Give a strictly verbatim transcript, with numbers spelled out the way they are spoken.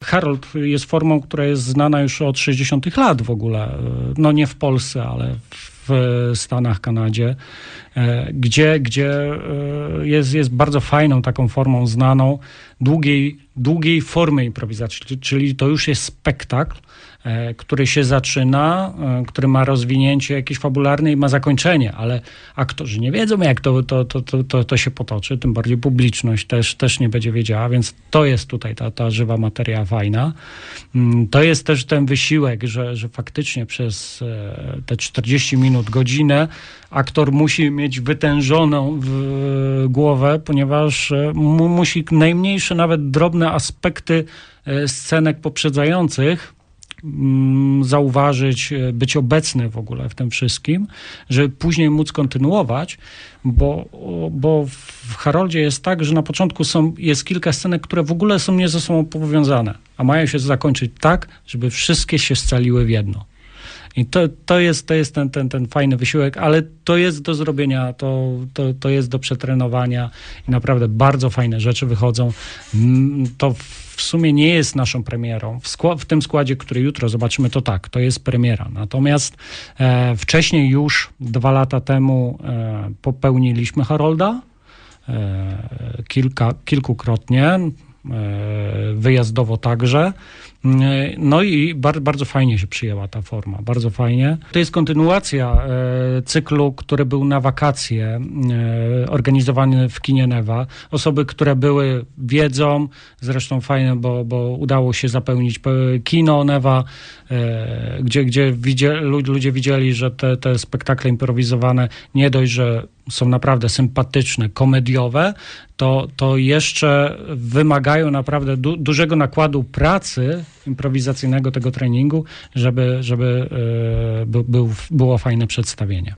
Harold jest formą, która jest znana już od sześćdziesiątych lat w ogóle. No nie w Polsce, ale w Stanach, Kanadzie, gdzie, gdzie jest, jest bardzo fajną taką formą znaną długiej, długiej formy improwizacji, czyli to już jest spektakl, który się zaczyna, który ma rozwinięcie jakieś fabularne i ma zakończenie, ale aktorzy nie wiedzą, jak to, to, to, to, to, to się potoczy, tym bardziej publiczność też, też nie będzie wiedziała, więc to jest tutaj ta, ta żywa materia fajna. To jest też ten wysiłek, że, że faktycznie przez te czterdzieści minut, godzinę aktor musi mieć wytężoną w głowę, ponieważ mu, musi najmniejsze, nawet drobne aspekty scenek poprzedzających zauważyć, być obecny w ogóle w tym wszystkim, żeby później móc kontynuować, bo, bo w Haroldzie jest tak, że na początku są, jest kilka scenek, które w ogóle są nie ze sobą powiązane, a mają się zakończyć tak, żeby wszystkie się scaliły w jedno. I to, to jest, to jest ten, ten, ten fajny wysiłek, ale to jest do zrobienia, to, to, to jest do przetrenowania i naprawdę bardzo fajne rzeczy wychodzą. To w sumie nie jest naszą premierą. W, skła- w tym składzie, który jutro zobaczymy, to tak, to jest premiera. Natomiast e, wcześniej już, dwa lata temu e, popełniliśmy Harolda e, kilka, kilkukrotnie, e, wyjazdowo także. No i bar, bardzo fajnie się przyjęła ta forma, bardzo fajnie. To jest kontynuacja e, cyklu, który był na wakacje, e, organizowany w kinie Newa. Osoby, które były, wiedzą, zresztą fajne, bo, bo udało się zapełnić kino Newa, e, gdzie, gdzie widzieli, ludzie widzieli, że te, te spektakle improwizowane nie dość, że są naprawdę sympatyczne, komediowe, to, to jeszcze wymagają naprawdę du- dużego nakładu pracy improwizacyjnego tego treningu, żeby, żeby yy, by, był, było fajne przedstawienie.